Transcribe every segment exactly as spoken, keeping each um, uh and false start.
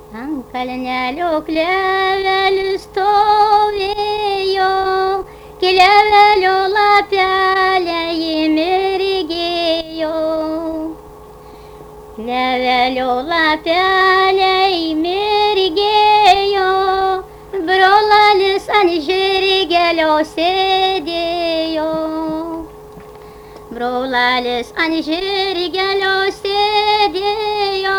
Ant kalnelio klevelis stovėjo, klevelio lapeliai mirgėjo. Klevelio lapeliai mirgėjo, brolis ant žirgelio sėdėjo. Brolis ant žirgelio sėdėjo,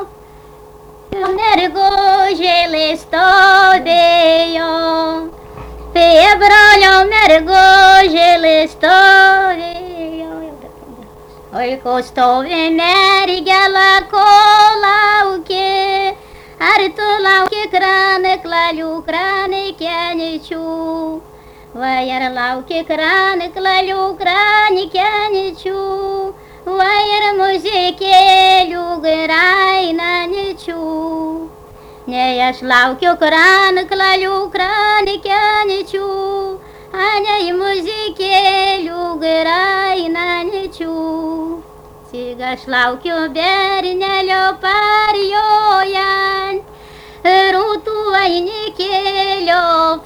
mergužėlė stovėjo, prie brolio mergužėlė stovėjo. Oi, ko stovi mergela, ko lauki, ar tu lauki kranik lalių, kranik keničių? Vai ar lauki kranik lalių, kranik keničių? Vai ir muzikėlių grainančių? Nei aš laukiu kraniklalių, kranikeničių, anei muzikėlių grainančių. Tik aš laukiu bernelio parjojant, rūtų vainikėlio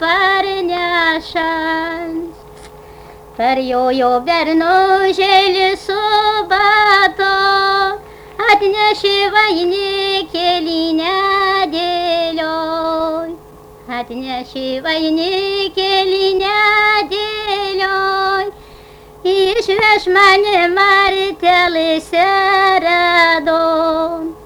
parnešant. Parjojo bernužėlis su bato, atnešė vainikėlį nedėlioj. Atnešė vainikėlį nedėlioj, išveš mane martelėse radon.